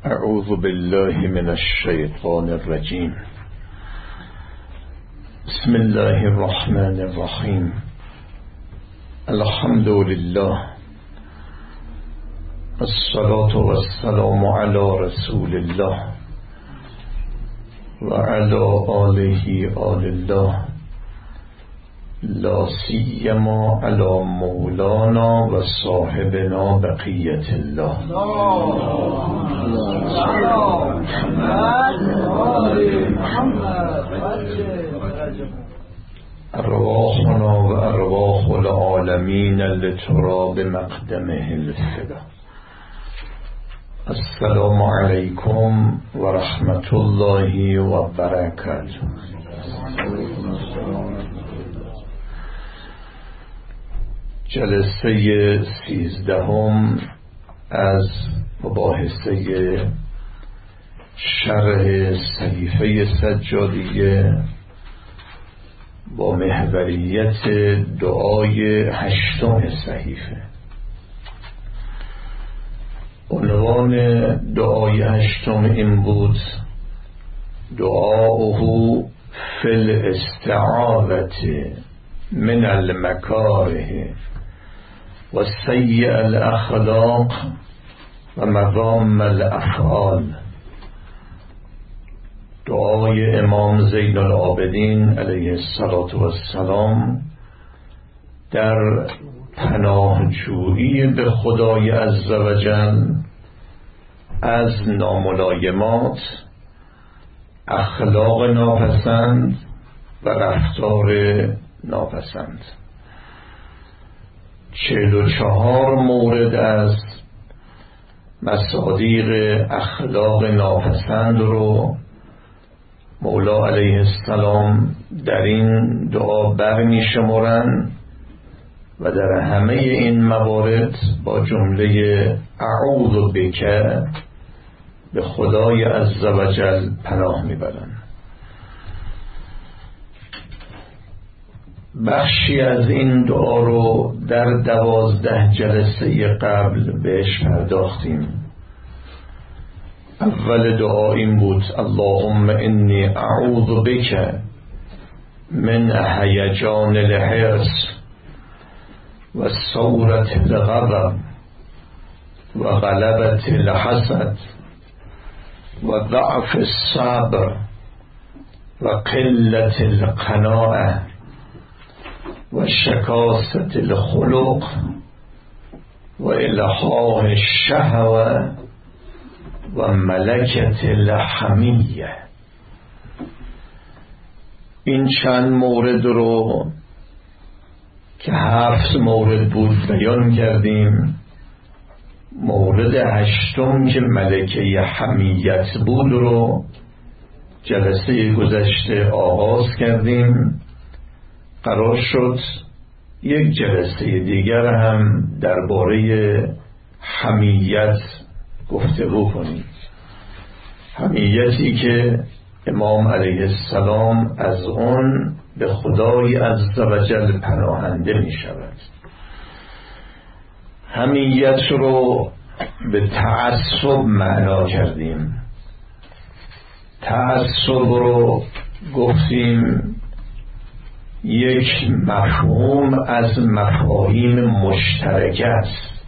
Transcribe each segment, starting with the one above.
اعوذ بالله من الشیطان الرجیم. بسم الله الرحمن الرحیم. الحمد لله، الصلاة والسلام علی رسول الله و علی آله آل الله، لا سیما علی مولانا و صاحبنا بقیت الله. ارواحنا و ارواح العالمین لتراب مقدمه الفدا. السلام علیکم و رحمت الله و برکاته. جلسه 13 از مباحثه شرح صحیفه سجادیه با محوریت دعای 8 صحیفه. عنوان دعای 8 این بود: دعاؤه فی الاستعاذة من المکاره و سیء الاخلاق و مذام الافعال. دعای امام زین العابدین علیه السلام در پناهجویی به خدای عزوجل از ناملایمات، اخلاق ناپسند و رفتار ناپسند. 44 مورد از مصادیق اخلاق ناپسند رو مولا علیه السلام در این دعا برمی شمارن و در همه این موارد با جمله اعوذ بک به خدای عزوجل پناه میبرن. بخشی از این دعا رو در 12 جلسه قبل بهش پرداختیم. اول دعا این بود: اللهم انی اعوذ بک من هیجان الحرص و ثورة الغضب و غلبة الحسد و ضعف الصبر و قلة القناعة و شکاست الخلق و الحاح الشهوة و ملکت الحمیه. این چند مورد رو که 7 مورد بود بیان کردیم. مورد 8 که ملکه حمیت بود رو جلسه گذشته آغاز کردیم. قرار شد یک جلسه دیگر هم درباره حمیت گفتگو کنیم. حمیتی که امام علیه السلام از اون به خدای عزوجل پناهنده می شود. حمیت رو به تعصب معنا کردیم. تعصب رو گفتیم یک مفهوم از مفاهیم مشترک است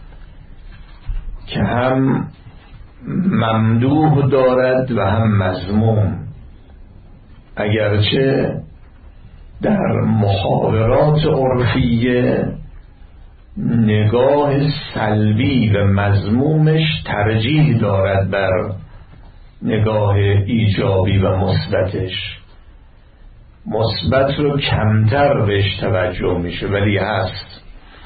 که هم ممدوح دارد و هم مذموم، اگرچه در محاورات عرفیه نگاه سلبی و مذمومش ترجیح دارد بر نگاه ایجابی و مثبتش. مثبت رو کمتر بهش توجه میشه، ولی هست.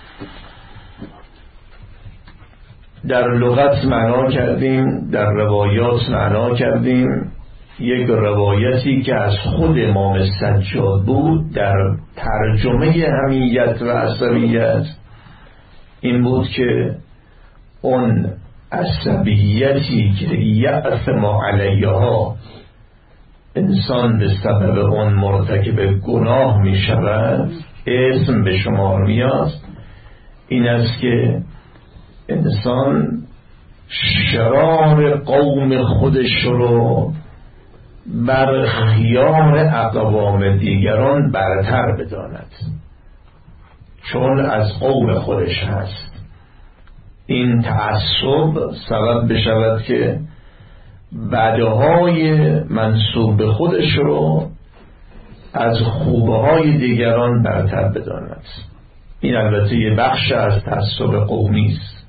در لغت معنا کردیم، در روایات معنا کردیم. یک روایتی که از خود امام سجاد بود در ترجمه حمیت و عصبیت این بود که اون عصبیتی که یأثم علیها انسان به سبب اون مرتکب گناه می شود، اسم به شمار میاد، این است که انسان شرار قوم خودش رو بر خیار اقوام دیگران برتر بداند، چون از قوم خودش هست. این تعصب سبب بشود که بدهای منسوب به خودش رو از خوبهای دیگران برتر بداند. این البته یه بخش از تعصب قومی است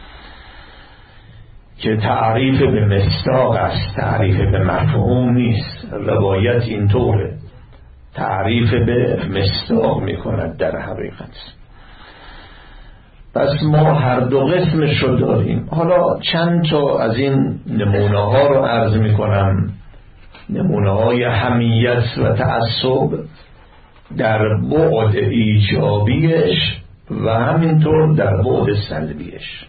که تعریف به مصداق است، تعریف به مفهوم نیست. روایت اینطوره، تعریف به مصداق میکند در حقیقت. پس ما هر دو قسمش رو داریم. حالا چند تا از این نمونه ها رو عرض میکنم، نمونه های حمیت و تعصب در بعد ایجابیش و همینطور در بعد سلبیش.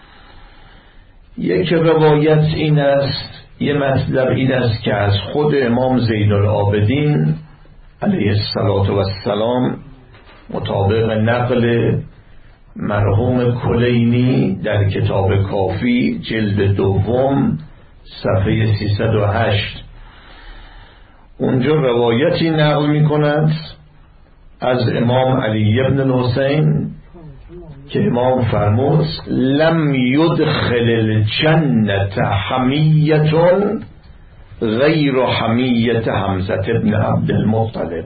یک روایت این است، یه مطلب این است که از خود امام زین العابدین علیه السلام مطابق نقل مرحوم کلینی در کتاب کافی جلد دوم صفحه 308 اونجا روایتی نقل می کند از امام علی ابن الحسین که امام فرمود لم یدخل الجنة حمیت غیر حمیت حمزة ابن عبدالمطلب.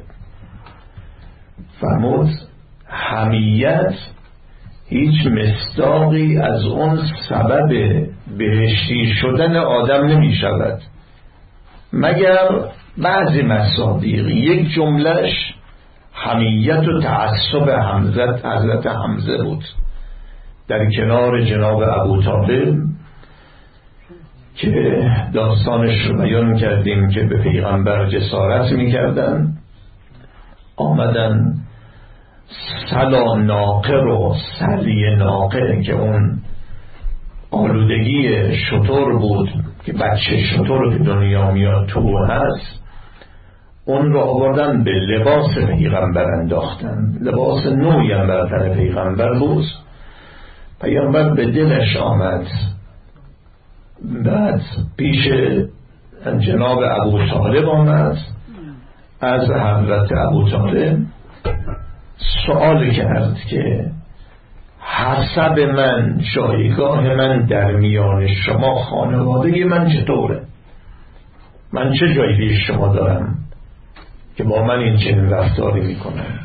فرمود حمیت هیچ مصداقی از اون سبب بهشتی شدن آدم نمی شود مگر بعضی مصادیق. یک جملش حمیت و تعصب حضرت حمزه بود در کنار جناب ابو طالب که داستانش رو بیان کردیم که به پیغمبر جسارت میکردن، آمدن سلا ناقه رو سلی ناقه که اون آلودگی شتر بود که بچه شتر که دنیا میاد تو هست، اون رو آوردن به لباس پیغمبر انداختن. لباس نوعی هم بر تن پیغمبر بود. پیغمبر به دلش آمد، بعد پیش جناب ابو طالب آمد، از حضرت ابو طالب سؤال کرد که حسب من، جایگاه من در میان شما، خانواده من چطوره؟ من چه جایی پیش شما دارم که با من این چنین رفتاری میکنم؟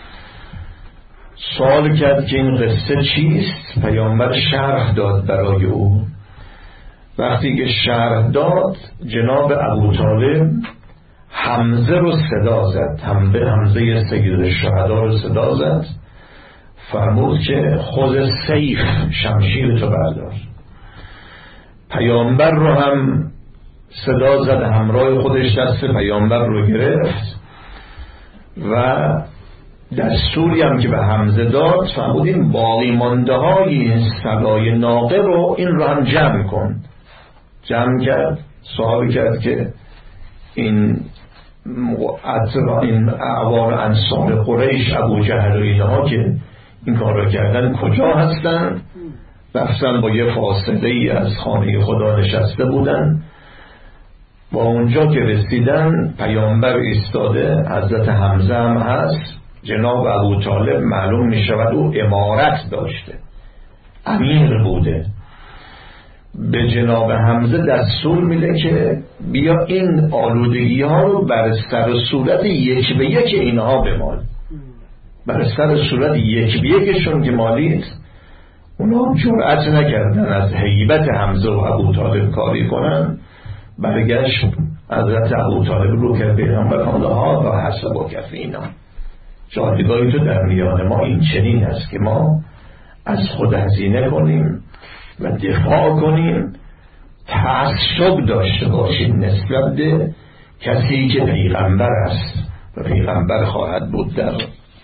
سوال کرد که این قصه چیست؟ پیامبر شرح داد برای او. وقتی که شرح داد جناب ابو طالب حمزه رو صدا زد، حمزه سید الشهدا رو صدا زد، فرمود که خود سیف شمشیر تو بردار. پیامبر رو هم صدا زد، همراه خودش دست پیامبر رو گرفت و دستوری هم که به حمزه داد فرمود این باقی مانده های این سلای ناقه رو، این رو هم جمع کن. جمع کرد. سوال کرد که این اعوان انصار قریش، ابو جهل و اینها که این کار رو کردن کجا هستن؟ رفتن با یه فاصله ای از خانه خدا نشسته بودن. با اونجا که رسیدن پیامبر ایستاده، حضرت حمزه هم هست. جناب ابو طالب معلوم می شود او امارت داشته، امیر بوده. به جناب حمزه دستور میده که بیا این آلودگی ها رو بر سر صورت یک به یک اینها بمال. بر سر صورت یک به یکشون که مالید، اونا جرأت نکردن از هیبت حمزه و ابو طالب کاری کنن. برگشت حضرت ابو طالب رو که پیغمبر ها و حسب و کفینا، جایگاهی تو در میان ما این چنین است که ما از خود هزینه کنیم و دفاع کنیم، تعصب داشته باشیم نسبت به کسی که پیغمبر است و پیغمبر خواهد بود در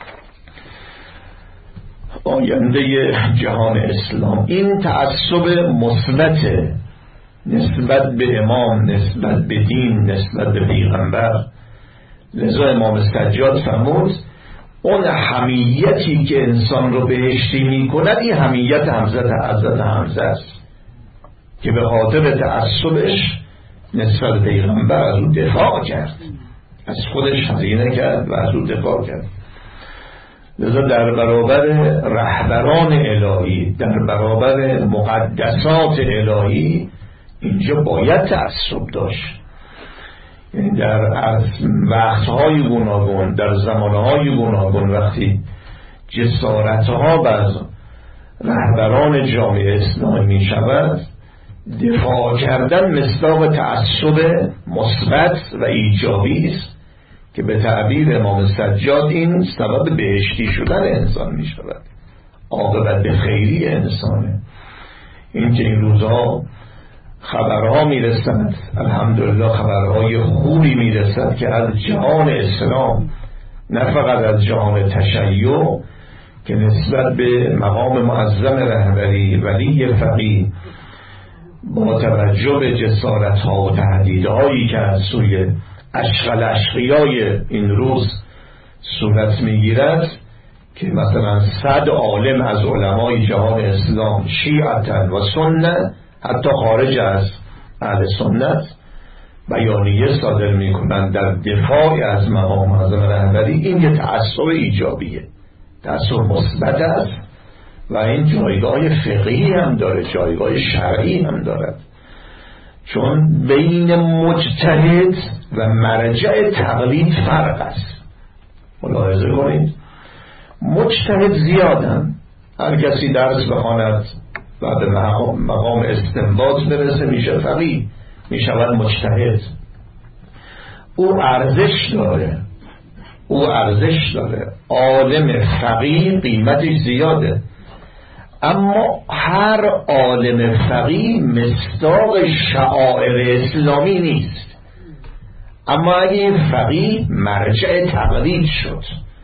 آینده جهان اسلام. این تعصب مثبت نسبت به امام، نسبت به دین، نسبت به پیغمبر. لذا امام سجاد فرمود اون حمیتی که انسان رو بهشتی می کند این حمیت حضرت حمزه است. که به خاطر تعصبش نسبت به پیغمبر از او دفاع کرد، از خودش هزینه کرد و از او دفاع کرد. لذا در برابر رهبران الهی، در برابر مقدسات الهی اینجا باید تعصب داشت. یعنی در وقتهای گوناگون، در زمانهای گوناگون، وقتی جسارتها بر رهبران جامعه اسلامی می شود، دفاع کردن مصداق تعصب مثبت و ایجابی است که به تعبیر امام سجاد این سبب بهشتی شدن انسان می شود، عاقبت به خیری انسانه. این که این روزها خبرها می رسد، الحمدلله خبرهای خوبی می رسد که از جهان اسلام، نه فقط از جهان تشیع، که نسبت به مقام معظم رهبری ولی فقیه با توجه به جسارت‌ها و تهدیدهایی که از سوی اشغال اشقیای این روز صورت می‌گیرد، که مثلا 100 عالم از علمای جهان اسلام شیعة و سنت، حتی خارج از اهل سنت، بیانیه صادر می‌کنند در دفاع از مقام معظم رهبری. این یه تعصب ایجابیه، تعصب مثبت است و این جایگاه فقهی هم داره، جایگاه شرعی هم دارد، چون بین مجتهد و مرجع تقلید فرق است. ملاحظه کنید، مجتهد زیادن، هر کسی درس بخواند و به مقام استنباط برسه میشه فقیه، میشود مجتهد. او ارزش داره، او ارزش داره. عالم فقیه قیمتش زیاده، اما هر عالم فقیه مصداق شعائر اسلامی نیست. اما اگه این فقیه مرجع تقلید شد،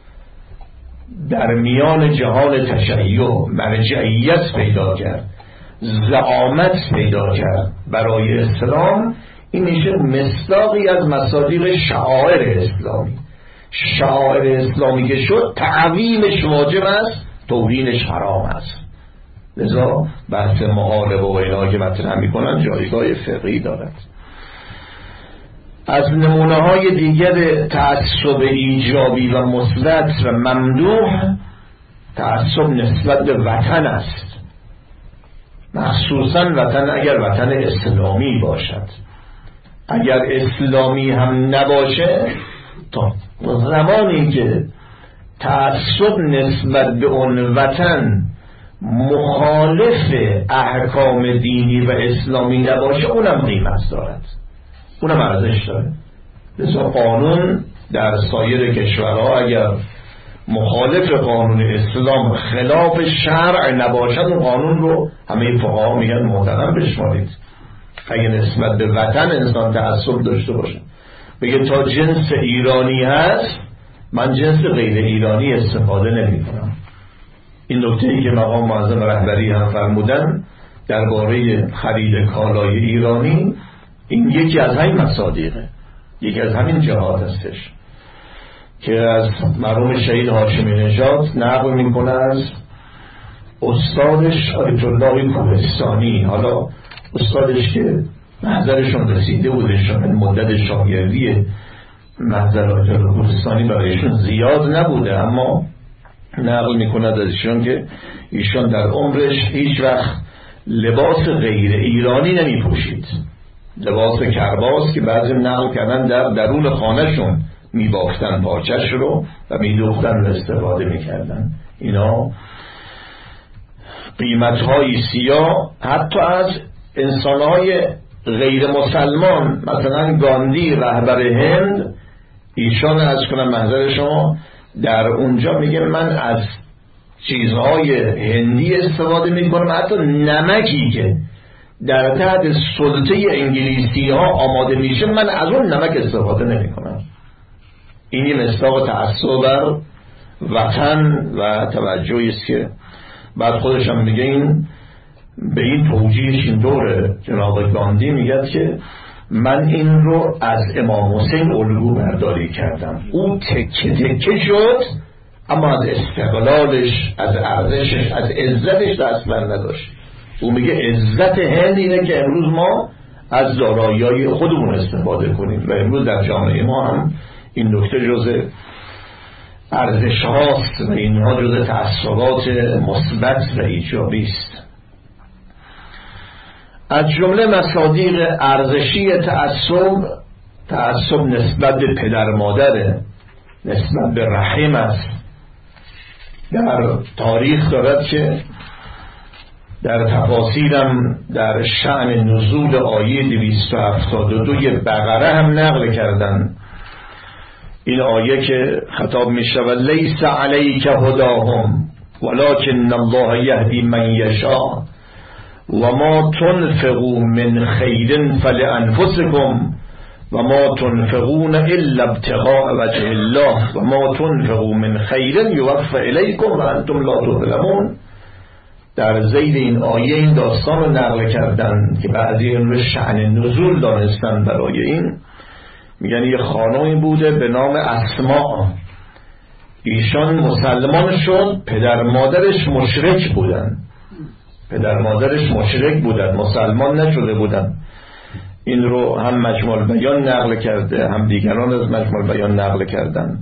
در میان جهان تشیع مرجعیت پیدا کرد، زعامت پیدا کرد برای اسلام، این میشه مصداقی از مصادیق شعائر اسلامی. شعائر اسلامی که شد، تعظیمش واجب است، توهینش حرام است. لذا بحث محاربه و اینا که مطرح میکنن جایگاه فقهی دارد. از نمونه های دیگر تعصب ایجابی و مثبت و ممدوح، تعصب نسبت به وطن است، مخصوصا وطن اگر وطن اسلامی باشد. اگر اسلامی هم نباشه، تا زمانی که تعصب نسبت به اون وطن مخالف احکام دینی و اسلامی نباشه، اونم قیمت دارد، اونم ارزش داره. لذا قانون در سایر کشورها اگر مخالف قانون اسلام، خلاف شرع نباشد، اون قانون رو همه فقها میگن محترم بشمارید. اگه نسبت به وطن انسان تعصب داشته باشه، بگه تا جنس ایرانی هست، من جنس غیر ایرانی استفاده نمی کنم. این نکته‌ای که مقام معظم رهبری هم فرمودن درباره خرید کالای ایرانی، این یکی از همین مصادیقه، یکی از همین جهات هستش که از مرحوم شهید هاشمی نژاد نقل میکنه از استادش آیت الله کوهستانی. حالا استادش که محضرشون رسیده بودشون، مدت شاگردی محضر آیت الله کوهستانی برایشون زیاد نبوده، اما نقل میکند ازشون که ایشون در عمرش هیچ وقت لباس غیر ایرانی نمی پوشید. لباس کرباس که بعضی نقل کردن در درون خانهشون می بافتن پارچش رو و می دوختن و استفاده می کردن. اینا قیمت‌های سیاه حتی از انسان‌های غیر مسلمان، مثلا گاندی رهبر هند، ایشان از کنم محضر شما در اونجا میگه من از چیزهای هندی استفاده میکنم، حتی نمکی که در تحت سلطه انگلیسی ها آماده میشه من از اون نمک استفاده نمیکنم. این یه مصداق تعصب بر وطن و توجهی است که بعد خودش هم میگه این به این توجیهش این دوره. جناب گاندی میگه که من این رو از امام حسین الگو برداری کردم، او تکه تکه شد اما از استقلالش، از ارزشش، از عزتش دست بر نداشت. او میگه عزت هند اینه که امروز ما از دارایی‌های خودمون استفاده کنیم و امروز در جامعه ما هم این نکته جزء ارزش هاست و اینها جزء تعصبات مثبت و ایجابی است. از جمله مصادیق ارزشی تعصب نسبت به پدر مادره، نسبت به رحم است. در تاریخ دارد که در تفاسیرم در شأن نزول آیه 272 بقره هم نقل کردن این آیه که خطاب می شود لیس علیک هداهم ولکن الله یهدی من یشاء و ما تنفقوا من خیر فلانفسکم و ما تنفقون الا ابتغاء وجه الله و ما تنفقوا من خیر یوفى الیکم و انتم لا تظلمون. در ذیل این آیه این داستان رو نقل کردن که بعضی این رو شأن نزول دانستن برای این. میگن یه خانمی بوده به نام اسماء، ایشان مسلمان شد، پدر مادرش مشرک بودن، مسلمان نشده بودن. این رو هم مجموع البیان نقل کرده هم دیگران از مجموع البیان نقل کردن.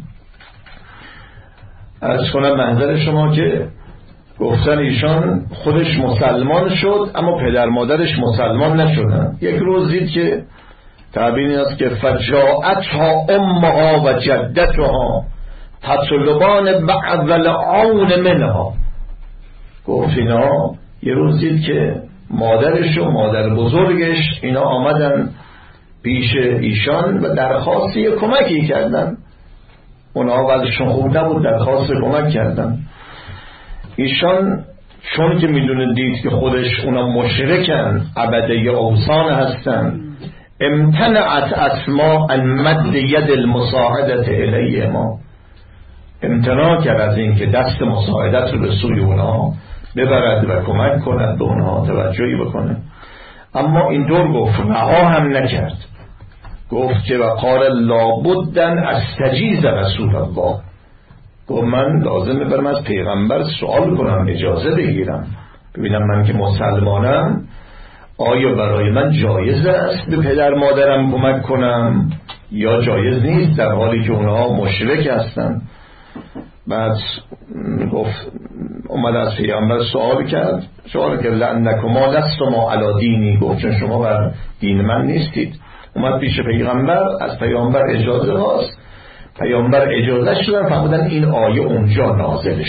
از کنم منظر شما که گفتن ایشان خودش مسلمان شد اما پدر مادرش مسلمان نشدن. یک روز دید که تعبیر این است که فجاءتها امها و جدتها تطلبان بعض العون منها. گفت اینا یه روز دید که مادرش و مادر بزرگش اینا آمدن پیش ایشان و درخواست کمکی کردن. اونا وضعشون خوب نبود، درخواست کمک کردن. ایشان چون که میدونه دید که خودش اونا مشرکن، عبده اوثان هستن، امتنعت اسماء ان مد ید المساعدت الیه ما، امتناع کرد از این که دست مساعدت رو به سوی اونا ببرد و کمک کند، به اونها توجهی بکنه. اما این دور گفت، رها هم نکرد، گفت که وقال لابدن استجیز رسول الله، گفت من لازمه برم از پیغمبر سوال کنم، اجازه بگیرم ببینم من که مسلمانم آیا برای من جایز است به پدر مادرم کمک کنم یا جایز نیست در حالی که اونها مشرک هستن. بعد گفت اومد از پیغمبر سوال کرد که لعنکما لستما علی دینی، گفت چون شما بر دین من نیستید. اومد پیش پیغمبر، از پیغمبر اجازه خواست، پیامبر اجازه شدن، فرمودن این آیه اونجا نازل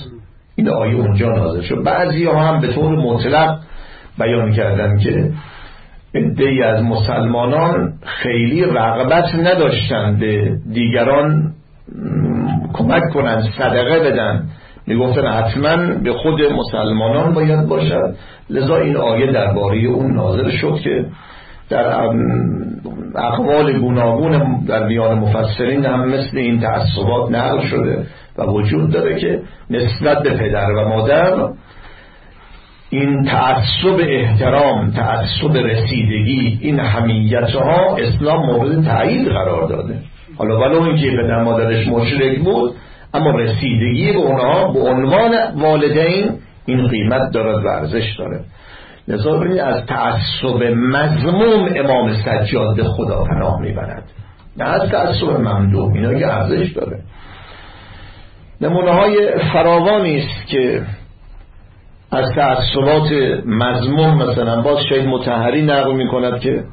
شد. بعضی ها هم به طور مطلق بیان کردن که عده‌ای از مسلمانان خیلی رغبت نداشتن به دیگران کمک کنن، صدقه بدن، میگفتن حتما به خود مسلمانان باید باشد. لذا این آیه درباره اون نازل شد که در اقوال گوناگون در میان مفسرین هم مثل این تعصبات نقل شده و وجود داره که نسبت به پدر و مادر این تعصب احترام، تعصب رسیدگی، این حمیتها اسلام مورد تایید قرار داده. حالا ولو اینکه پدر مادرش مشرک بود اما رسیدگی به اونها به عنوان والدین این قیمت دارد و ارزش داره. لذا ببینید از تعصب مذموم امام سجاد به خدا پناه میبرد، نه از تعصب ممدوح، اینا که ارزش داره. نمونه های فراوانی است که از تعصبات مذموم، مثلا باز شاید مطهری نقل میکند که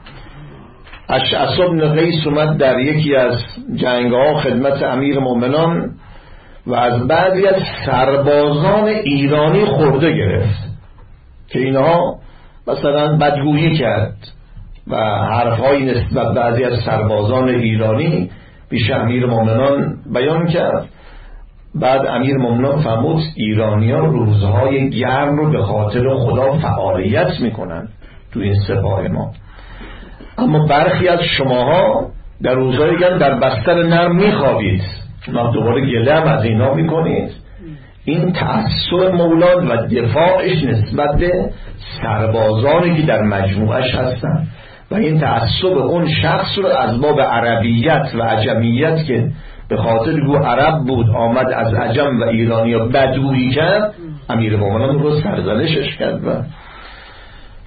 اشعث بن قیس اومد در یکی از جنگ‌ها خدمت امیر مومنان و از بعضی از سربازان ایرانی خورده گرفت که اینها مثلا بدگویی کرد و حرفهای نسبت بعضی از سربازان ایرانی پیش امیر مومنان بیان کرد. بعد امیر مومنان فرمود ایرانیان روزهای گرم رو به خاطر خدا فعالیت میکنن تو این سپاه ما، اما برخی از شماها در روزهای گرم در بستر نرم میخوابید، ما دوباره گله هم از اینا میکنید. این تعصب مولاد و دفاعش نسبت به سربازانی که در مجموعش هستن و این تعصب اون شخص رو از باب عربیت و عجمیت که به خاطر او عرب بود آمد از عجم و ایرانی بدگویی کرد، امیر مومنان رو سرزنشش کرد و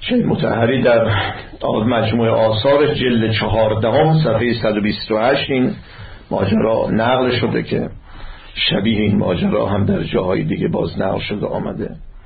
شیخ مطهری در مجموع آثار جلد 14 صفحه 128 این ماجرا نقل شده که شبیه این ماجرا هم در جاهای دیگه باز نقل شده آمده.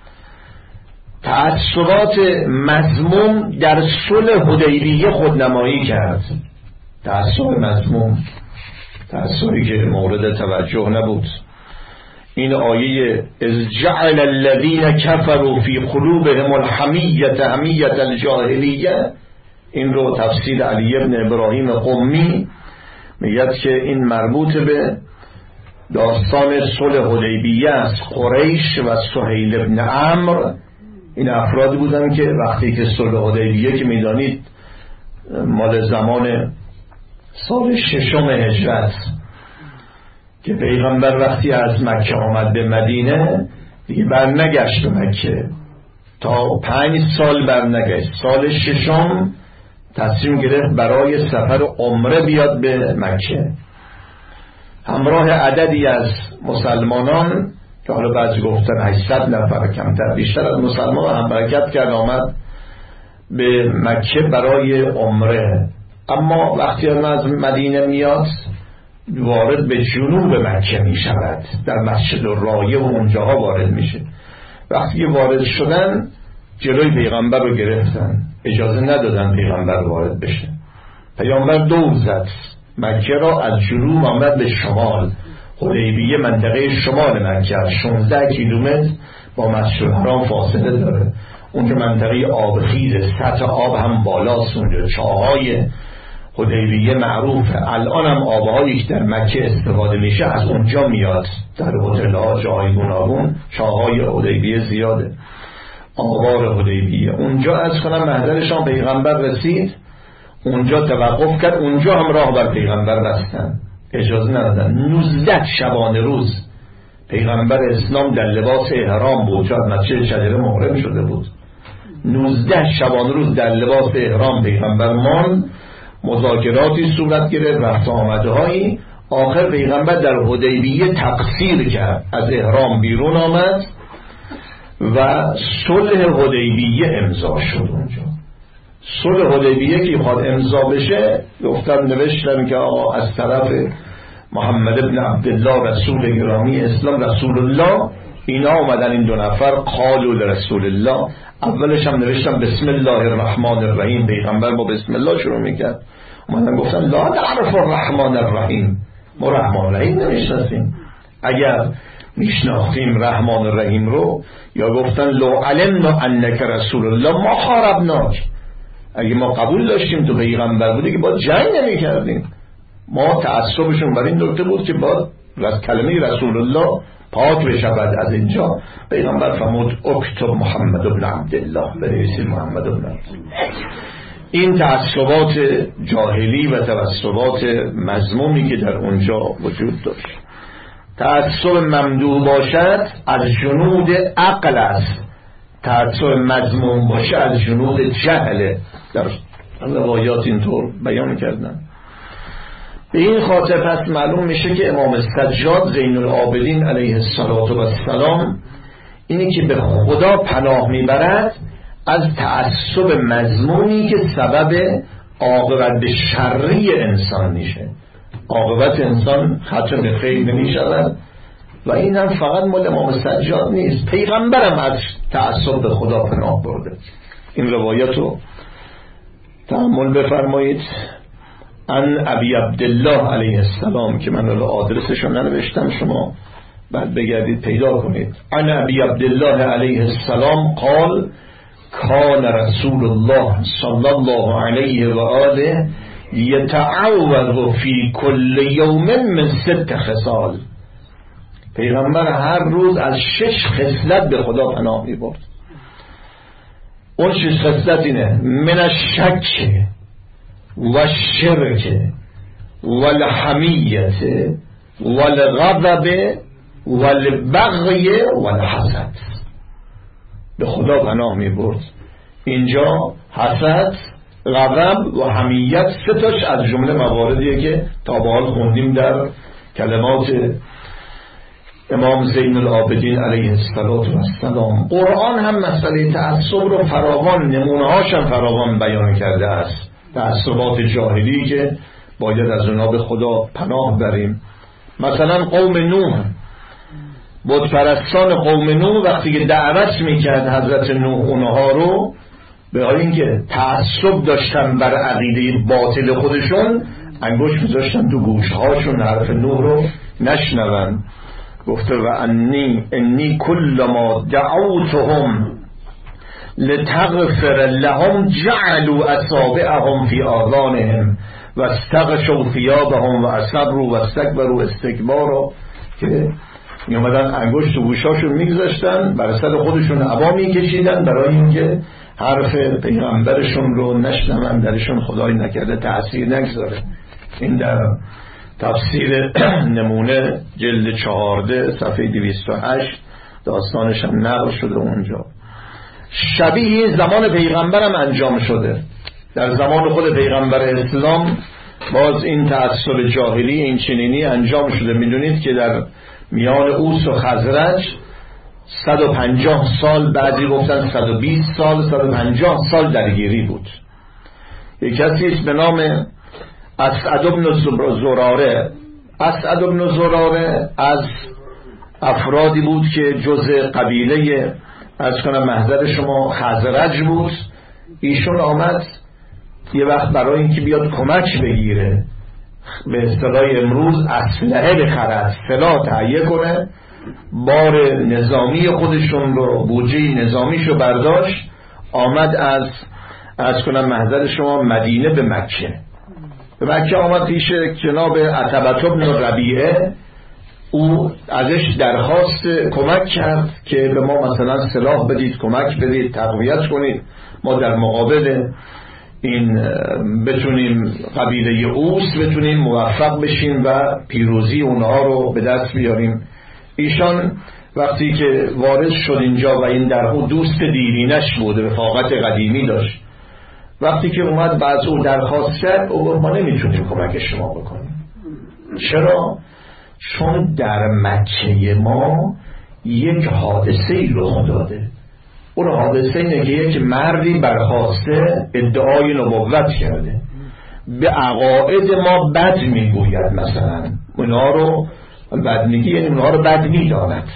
تعصبات مذموم در صلح حدیبیه خودنمایی کرد. تعصب مذموم، تعصبی که مورد توجه نبود. این آیه اذ جعل الذين كفروا في قلوبهم الحمیة حمیة الجاهلیه، این رو تفسیر علی ابن ابراهیم قمی میگه که این مربوط به داستان صلح حدیبیه است. قریش و سهیل ابن عمرو این افرادی بودن که وقتی که صلح حدیبیه که میدانید مال زمان سال 6 هجرت که پیغمبر وقتی از مکه آمد به مدینه دیگه برنگشت به مکه، تا 5 سال برنگشت. سال 6 تصمیم گرفت برای سفر عمره بیاد به مکه همراه عددی از مسلمانان که حالا بعضی گفتن 800 نفر، کمتر بیشتر از مسلمان هم حرکت کرد آمد به مکه برای عمره. اما وقتی از مدینه میاد وارد به جنوب مکه می شود، در مسجد الرایه و اونجاها وارد میشه. وقتی که وارد شدن جلوی پیغمبر رو گرفتن، اجازه ندادن پیغمبر وارد بشه. پیغمبر دور زد، مکه را از جنوب آمد به شمال. حدیبیه منطقه شمال مکه 16 کیلومتر با مسجد الحرام فاصله داره. اونجا منطقه آبخیزه، سطح آب هم بالاست. اونجا چاهای حدیبیه معروفه. الان هم آبهایی که در مکه استفاده میشه از اونجا میاد. در هتل‌ها جای گوناگون چاهای حدیبیه زیاده. آبار حدیبیه اونجا از کنم محضرشان پیغمبر رسید، اونجا توقف کرد، اونجا هم راه بر پیغمبر بستن، اجازه ندادن. 19 شبانه روز پیغمبر اسلام در لباس احرام بود، چون مسجد شجره محرم شده بود. 19 شبانه روز در لباس احرام پیغمبر ماند. مذاکراتی صورت گرفت، رفت آمده هایی. آخر پیغمبر در حدیبیه تقصیر کرد، از احرام بیرون آمد و صلح حدیبیه امضا شد. اونجا صلح حدیبیه که خواهد امضا بشه گفتم نوشتم که آقا از طرف محمد ابن عبدالله رسول گرامی اسلام رسول الله، اینا آمدن این 2 نفر قالوا لرسول الله. اولش هم نوشتم بسم الله الرحمن الرحیم، پیغمبر با بسم الله شروع میکرد. اومدن گفتن لا نعرف الرحمن الرحیم، ما رحمان الرحیم نمیشناسیم. اگر میشناختیم رحمان الرحیم رو، یا گفتن لو علمنا انک رسول الله ما حاربناک، اگه ما قبول داشتیم تو پیغمبر بودی که با جنگ نمی کردیم. ما تعصبشون بر این نکته بود که با کلمه رسول الله پاک بشود. از اینجا پیغمبر فرمود اکتب محمد ابن عبدالله، بنویسید محمد ابن عبدالله. این تعصبات جاهلی و تعصبات مذمومی که در اونجا وجود داشت. تعصب ممدوح باشد از جنود عقل است، تعصب مذموم باشه از جنود جهله. در روایات اینطور بیان کردن. به این خاطر پس معلوم میشه که امام سجاد زین العابدین علیه السلام اینی که به خدا پناه میبرد از تعصب مذمومی که سبب عاقبت شری انسان میشه. عاقبت انسان ختم به خیر نمیشود و این هم فقط مال امام سجاد نیست، پیغمبرم از تعصب به خدا پناه برده. این روایت رو تأمل بفرمایید. ان ابی عبدالله علیه السلام که من رو آدرسشو ننوشتم، شما بعد بگردید پیدا کنید. ان ابی عبدالله علیه السلام قال کان رسول الله صلی الله علیه و آله یتعوذ فی کل یوم من 6 خصال. پیغمبر هر روز از 6 خصلت به خدا پناه می برد. اون 6 خصلت اینه: من الشک و الشرک و الحمیت و الغضب و البغی و الحسد. به خدا پناه می برد. اینجا حسد، غضب و حمیت 3 تاش از جمله مواردیه که تا به حال خوندیم در کلمات امام زین العابدین علیه السلام. قرآن هم مسئله تعصب رو فراوان، نمونه‌هاش هم فراوان بیان کرده است. تعصبات جاهلی که باید از اونها به خدا پناه بریم. مثلا قوم نوح، بت پرستان قوم نوح وقتی که دعوت میکرد حضرت نوح اونها رو، به اینکه تعصب داشتن بر عقیده باطل خودشون، انگشت میذاشتن تو گوشهاشون حرف نوح رو نشنون. گفته و انی کل ما دعوتهم لتغفر لهم جعلوا اصابعهم فی آذانهم و استغشوا ثیابهم و اصروا و استکبروا استکبارا، که میومدن انگشت تو گوشاشون میگذاشتن، بر سر خودشون عبا میکشیدن برای اینکه حرف پیغمبرشون رو نشنون، درشون خدای نکرده تأثیر نگذاره. این در تفسیر نمونه جلد 14 صفحه 208 داستانش هم نقل شده اونجا. شبیه زمان پیغمبرم انجام شده. در زمان خود پیغمبر اسلام باز این تعصب جاهلی این چنینی انجام شده. میدونید که در میان اوس و خزرج 150 سال، بعضی گفتن 120 سال، 150 سال درگیری بود. یک کسی است به نام اسعد بن زراره. اسعد بن زراره از افرادی بود که جزء قبیله از کنم محضر شما خزرج بود. ایشون آمد یه وقت برای اینکه بیاد کمک بگیره، به اصطلاح امروز اسلحه بخرد، سلاح تهیه کنه، بار نظامی خودشون رو، بودجه نظامیشو برداشت، آمد از کنم محضر شما مدینه به مکه. به مکه آمد پیش جناب عتبة بن ربیعه. او ازش درخواست کمک کرد که به ما مثلا سلاح بدید، کمک بدید، تقویت کنید، ما در مقابل این بتونیم قبیله اوس بتونیم موفق بشیم و پیروزی اونها رو به دست بیاریم. ایشان وقتی که وارد شد اینجا و این در او دوست دیرینش بود، رفاقت قدیمی داشت، وقتی که اومد بعد او درخواست کرد، او ما نمیتونیم کمک شما بکنیم. چرا؟ چون در مکه ما یک حادثه رخ داده. اون حادثه اینه که یک مردی برخاسته ادعای نبوت کرده، به عقاید ما بد میگوید، مثلا اونها رو بد میگی، یعنی اونها رو بد میداند.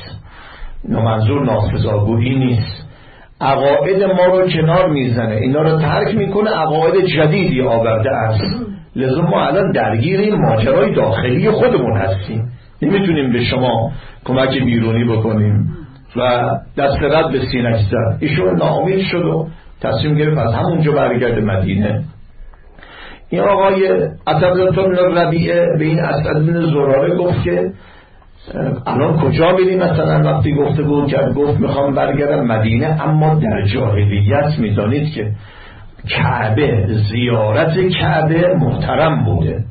منظور ناسزاگویی نیست، عقاید ما رو کنار میزنه، اینا رو ترک میکنه، عقاید جدیدی آورده است. لذا ما الان درگیر ماجرای داخلی خودمون هستیم، نمیتونیم به شما کمک بیرونی بکنیم. و دست رد به سینه‌اش زد. ایشون ناامید شد و تصمیم گرفت از همونجا برگرده مدینه. این آقای عتبة بن ربیعه به این اسعد بن زراره گفت که الان کجا میریم؟ مثلا وقتی گفتگو کرد گفت میخوام برگردم مدینه، اما در جاهلیت میدانید که کعبه، زیارت کعبه محترم بوده،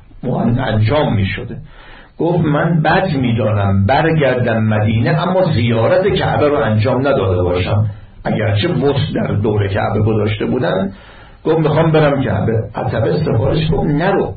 انجام میشده. گفت من بد میدانم برگردم مدینه اما زیارت کعبه رو انجام نداده باشم، اگرچه بت در دور کعبه گذاشته بودن. گفت میخوام برم کعبه. عتبه سفارش گفت نرو،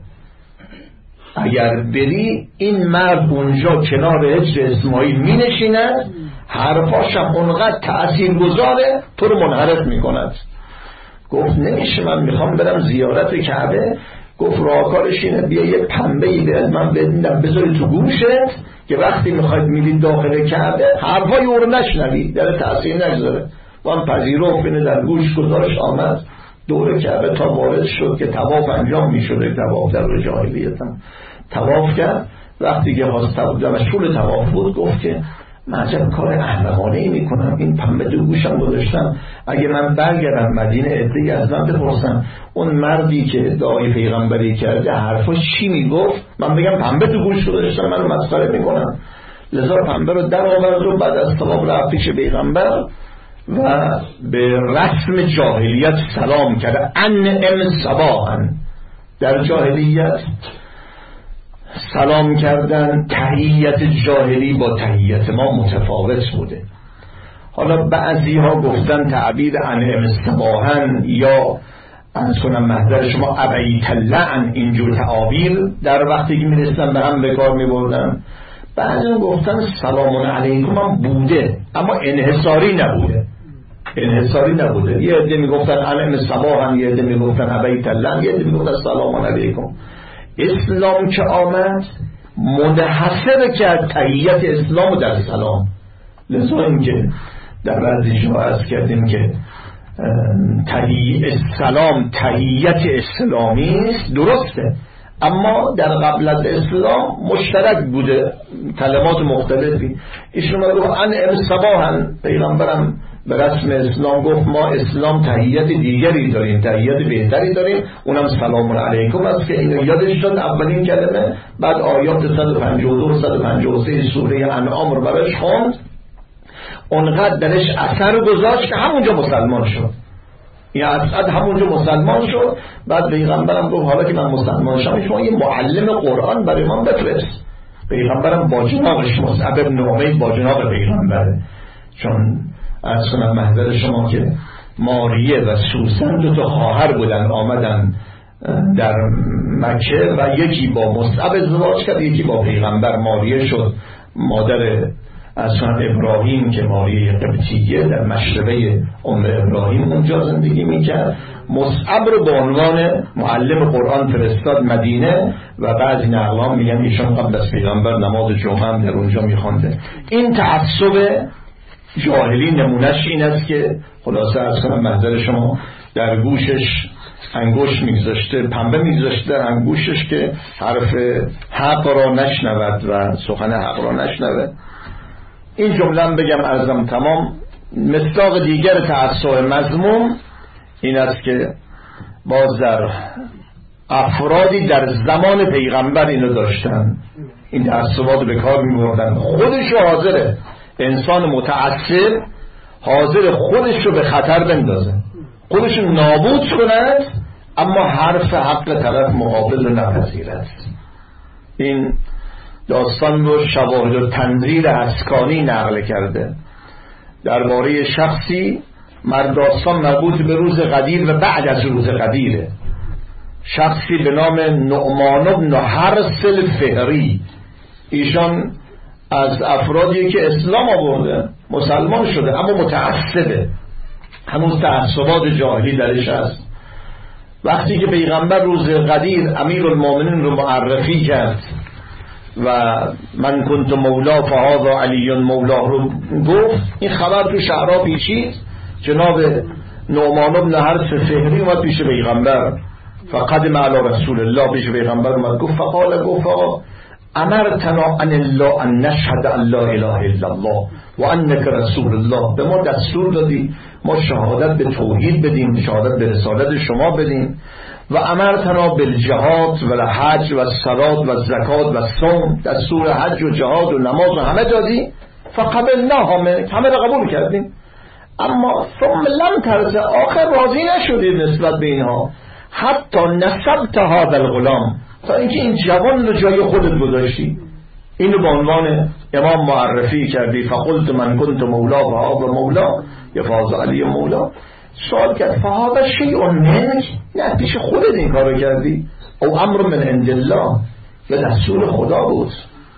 اگر بری این مرد اونجا کنار حجر اسماعیل می نشیند، حرفاش هم اونقدر تأثیر گذاره تو رو منحرف می کند. گفت نمیشه، من میخوام برم زیارت کعبه. گفت راهکارش اینه بیا یه پنبه‌ای به من بدیدم بذاری تو گوشت که وقتی میخواید میرید داخل کعبه حرفای او رو نشنوی، در تأثیر نگذاره. وان پذیرفت، اینه در گوش گذارش، آمد دور کعبه تا وارد شد که طواف انجام میشده. طواف در جاهلیت هم طواف کرد. وقتی که مشغول طواف بود گفت که من عجب کار احمقانه‌ای میکنم، این پنبه تو گوشم گذاشتم، اگه من برگردم مدینه عده‌ای از من بپرسن اون مردی که ادعای پیغمبری کرده حرفا چی میگفت، من بگم پنبه تو گوش گذاشتم، منو مسخره میکنن. لذا پنبه رو در آورد و بعد از طواف رفت پیش پیغمبر و به رسم جاهلیت سلام کرده. انعم صباحا، در جاهلیت سلام کردن، تحیت جاهلی با تحیت ما متفاوت بوده. حالا بعضی ها گفتن تعبیر انعم صباحا یا از کنم محضر شما ابیت اللعن، اینجور تعابیر در وقتی که میرسن به هم به کار میبردن. بعضی گفتن سلام علیکم هم بوده اما انحصاری نبوده. یه عده میگفتن علم صباحا، یه عده میگفتن ابیت الله، یه عده میگفتن سلام علیکم. اسلام که آمد منحصر کرد تحیت اسلام در سلام. لذا این که در بعضی جا عرض کردیم که سلام تحیت اسلامی است، درسته، اما در قبل از اسلام مشترک بوده، کلمات مختلفی. ایشون گفت ان صباحا، پیغمبرم به رسم اسلام گفت ما اسلام تحیت دیگری داریم، تحیت بهتری داریم، اونم سلام علیکم است که اینو یادش شد اولین کلمه. بعد آیات 152 153 سوره انعام رو براش خوند، اونقدر درش اثر گذاشت که همونجا مسلمان شد. این اسعد همونجا مسلمان شد. بعد پیغمبرم گفت حالا که من مسلمان شدم شما یه معلم قرآن برای من بفرست. پیغمبرم با جناقش مصعب بن عمیر با جناق پیغمبره. چون از کنم محضر شما که ماریه و سوسن دو تا خواهر بودن، آمدن در مکه و یکی با مصعب ازدواج کرد، یکی با پیغمبر. ماریه شد مادر اصلا ابراهیم که ماریه قبطیه در مشربه ام ابراهیم اونجا زندگی میکرد. مصعب رو به عنوان معلم قرآن فرستاد مدینه و بعضی نقلان میگن ایشان قبل از پیغمبر نماز جمعه هم در اونجا میخونده. این تعصب جاهلی نمونش این است که خلاصه از کنم محضر شما در گوشش انگوش میگذاشته، پنبه میگذاشته در انگوشش که حرف حق را نشنود و سخن حق را نشنود. این جمله هم بگم ارزم تمام. مصداق دیگر تعصب مذموم این است که باز در افرادی در زمان پیغمبر اینو داشتن، این تعصبات به کار میبردن. خودش حاضره، انسان متعصب حاضر خودش رو به خطر بندازه، خودش رو نابود کند اما حرف حق طرف مقابل رو نپذیرد. این داستان رو شواهد و تنظیر اسکانی نقل کرده درباره شخصی. داستان مربوط به روز قدیر و بعد از روز قدیره. شخصی به نام نعمان بن حرس الفهری، ایشان از افرادی که اسلام آورده، مسلمان شده اما متعصبه، هنوز تعصبات جاهلی درش هست. وقتی که پیغمبر روز قدیر امیرالمومنین رو معرفی کرد و من کنت مولا فهذا علی مولا رو گفت، این خبر تو شعرا پیچید. جناب نعمان بن حرس فهری اومد پیش پیغمبر، فقدم علی رسول الله، پیش پیغمبر اومد گفت فقال گفت امرتنا ان الله ان نشهد ان لا اله الا الله و انک رسول الله. به ما دستور دادی ما شهادت به توحید بدیم، شهادت به رسالت شما بدیم. و امرتنا بالجهاد و الحج و الصلات و الزکات و الصوم، دستور حج و جهاد و نماز و همه دادی. فقبلناها منک، همه را قبول کردیم. اما ثم لم ترضى، آخر راضی نشدید نسبت به اینها. حتی نسبت هذا الغلام، تا اینکه این جوان رو جای خودت گذاشتی، اینو به عنوان امام معرفی کردی. فقلت من کنت مولا فهذا مولا یا فهذا علی مولا. سوال کرد فهذا شیء منک، نه پیش خودت این کارو کردی، او امر من عند الله، یا دستور خدا بود.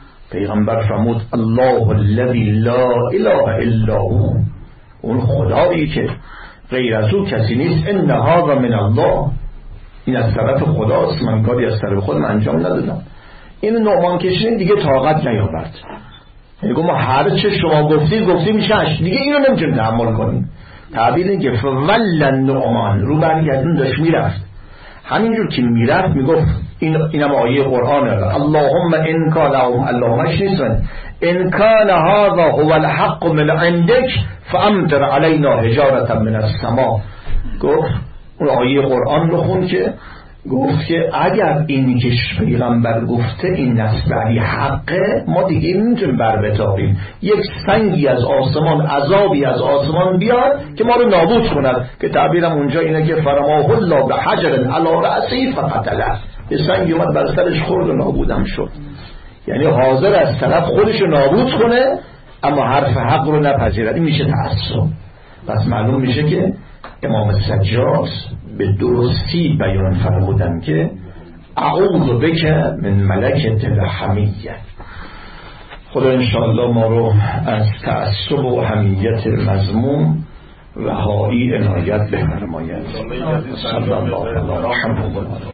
پیغمبر فرمود الله الذی لا اله الا هو، اون خدایی که غیر از او کسی نیست. ان هذا من الله، این از طرف خداست، من کاری از طرف خودم انجام ندادم. این نعمان کشین دیگه طاقت نیاورد، یعنی ما هر چه شما گفتی میشه دیگه اینو نمیتونیم تحمل کنیم. تعبیر این که فولن نعمان، رو برگردون داشت میرفت. همینجور که میرفت میگفت اینم آیه قرآنه، اللهم ان کان، اللهم شنیدن ان کان هذا هو الحق من عندك فامطر علينا حجارة من السماء. گفت اون آیه قرآن رو خون که گفت که اگر این که پیغمبر گفته این نسبی حقه، ما دیگه نمیتونیم بر بتابیم. یک سنگی از آسمان، عذابی از آسمان بیاد که ما رو نابود کند، که تعبیرم اونجا اینه که فرماه الله به حجر علی رأسی فقتله، یه سنگی اومد بر سرش خورد و نابودم شد. یعنی حاضر از طرف خودش رو نابود کنه اما حرف حق رو نپذیرد. این میشه تعصب. پس معلوم میشه که امام سجاد به درستی بیان فرمودن که اعوذ بک من ملکة الحمیه. خدا انشاءالله ما رو از تعصب و حمیت مذموم رهایی عنایت بفرماید. صلی الله علی محمد.